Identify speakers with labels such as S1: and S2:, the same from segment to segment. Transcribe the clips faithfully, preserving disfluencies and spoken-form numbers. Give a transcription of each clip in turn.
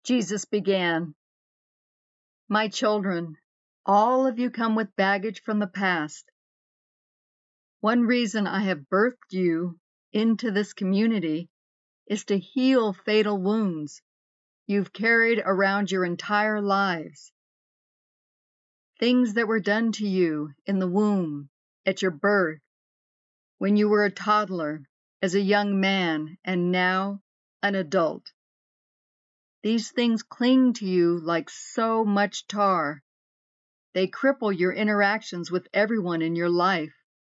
S1: Jesus began, "My children, all of you come with baggage from the past. One reason I have birthed you into this community is to heal fatal wounds you've carried around your entire lives. Things that were done to you in the womb, at your birth, when you were a toddler, as a young man, and now an adult. These things cling to you like so much tar. They cripple your interactions with everyone in your life.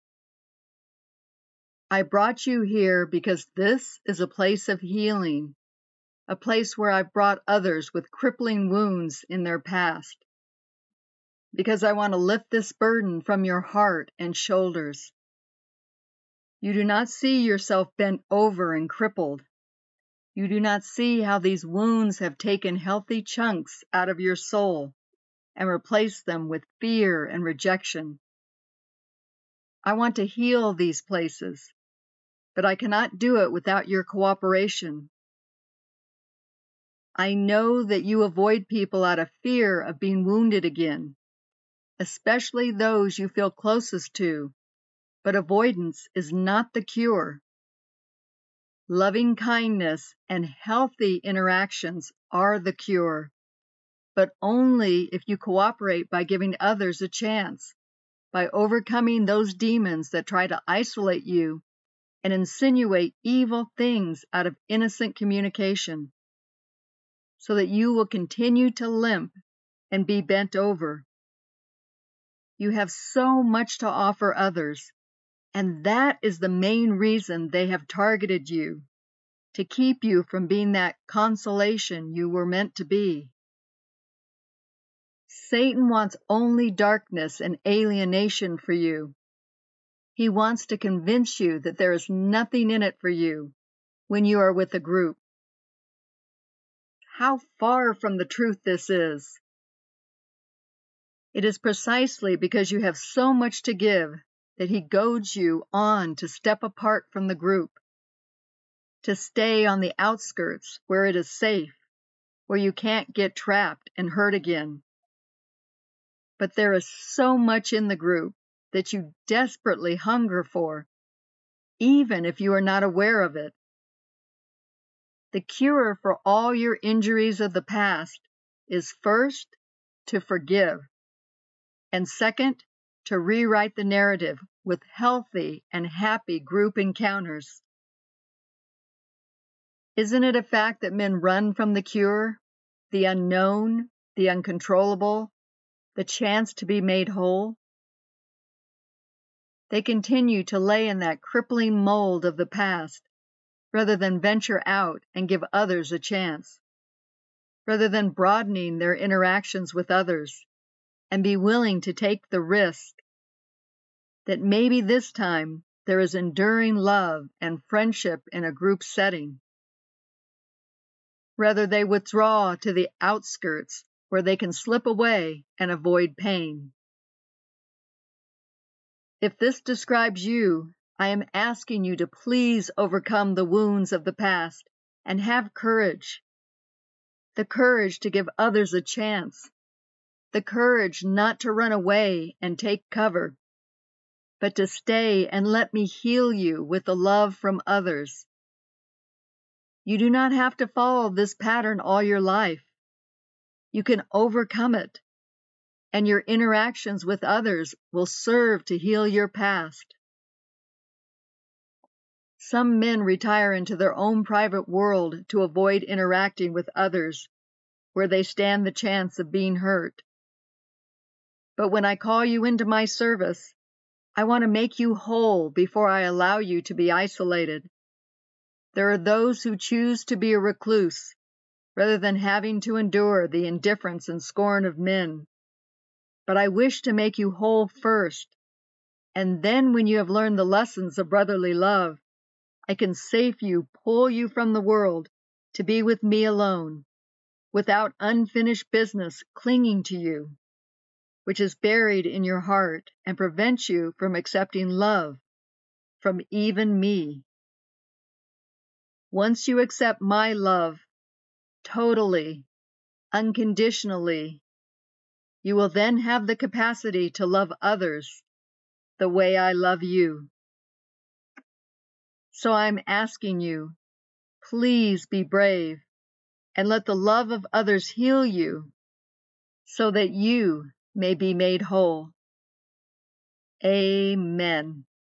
S1: I brought you here because this is a place of healing, a place where I've brought others with crippling wounds in their past. Because I want to lift this burden from your heart and shoulders. You do not see yourself bent over and crippled. You do not see how these wounds have taken healthy chunks out of your soul and replaced them with fear and rejection. I want to heal these places, but I cannot do it without your cooperation. I know that you avoid people out of fear of being wounded again, especially those you feel closest to, but avoidance is not the cure. Loving kindness and healthy interactions are the cure, but only if you cooperate by giving others a chance, by overcoming those demons that try to isolate you and insinuate evil things out of innocent communication, so that you will continue to limp and be bent over. You have so much to offer others, and that is the main reason they have targeted you, to keep you from being that consolation you were meant to be. Satan wants only darkness and alienation for you. He wants to convince you that there is nothing in it for you when you are with a group. How far from the truth this is! It is precisely because you have so much to give that he goads you on to step apart from the group, to stay on the outskirts where it is safe, where you can't get trapped and hurt again. But there is so much in the group that you desperately hunger for, even if you are not aware of it. The cure for all your injuries of the past is first, to forgive, and second, to rewrite the narrative with healthy and happy group encounters. Isn't it a fact that men run from the cure, the unknown, the uncontrollable, the chance to be made whole? They continue to lay in that crippling mold of the past, rather than venture out and give others a chance, rather than broadening their interactions with others and be willing to take the risk that maybe this time there is enduring love and friendship in a group setting. Rather, they withdraw to the outskirts where they can slip away and avoid pain. If this describes you, I am asking you to please overcome the wounds of the past and have courage. The courage to give others a chance. The courage not to run away and take cover, but to stay and let me heal you with the love from others. You do not have to follow this pattern all your life. You can overcome it, and your interactions with others will serve to heal your past. Some men retire into their own private world to avoid interacting with others where they stand the chance of being hurt. But when I call you into my service, I want to make you whole before I allow you to be isolated. There are those who choose to be a recluse, rather than having to endure the indifference and scorn of men. But I wish to make you whole first, and then when you have learned the lessons of brotherly love, I can save you, pull you from the world, to be with me alone, without unfinished business clinging to you, which is buried in your heart and prevents you from accepting love from even me. Once you accept my love totally unconditionally. You will then have the capacity to love others the way I love you. So I'm asking you, please be brave and let the love of others heal you so that you may be made whole. Amen.